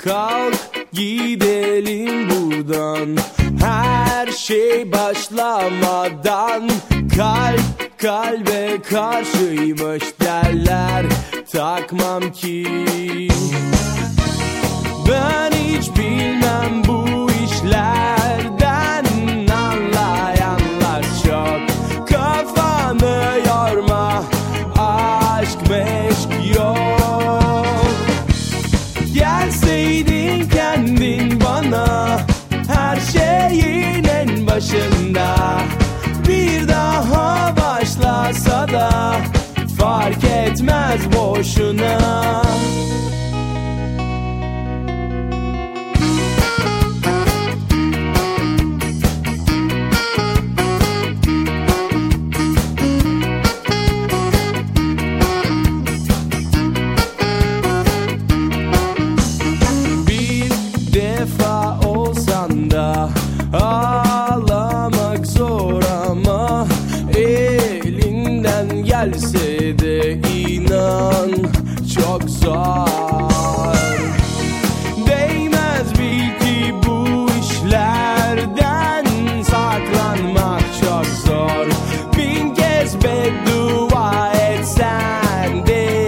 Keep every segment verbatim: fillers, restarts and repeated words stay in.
kalk gidelim buradan. Her şey başlamadan kalp kalbe karşıymış derler, takmam ki. Ben hiç bilmem bu işlerden, anlayanlar çok. Kafanı yorma, aşk meşk yok. Gelseydin kendin bana her şeyin en başında, bir daha başlasa da fark etmez boşuna. Ağlamak zor ama elinden gelse de inan çok zor. Değmez bil ki bu işlerden saklanmak çok zor. Bin kez beddua etsen de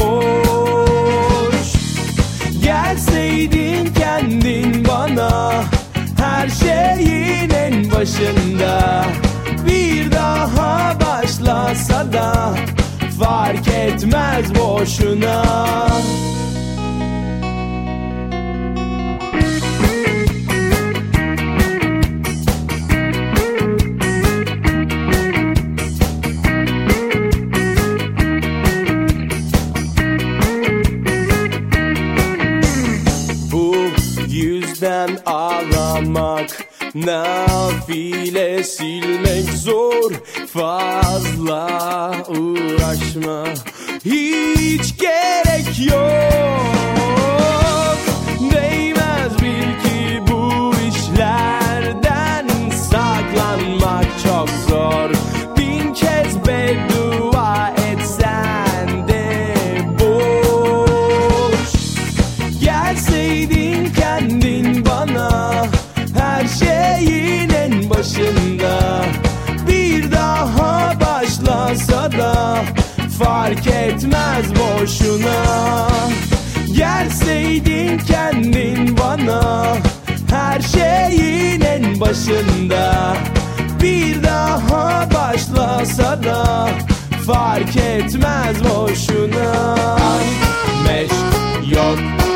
boş. Gelseydin kendin bana her şeyin en başında, bir daha başlasa da fark etmez boşuna. Bu yüzden ağlamak, nafile silmek zor. Fazla uğraşma, hiç gerek yok. Değmez bil ki bu işlerden saklanmak çok zor. Bin kez beddua etsen de boş. Gelseydin kendin bana her şeyin en başında, bir daha başlasa da fark etmez boşuna. Gelseydin kendin bana her şeyin en başında, bir daha başlasa da fark etmez boşuna. Meşk yok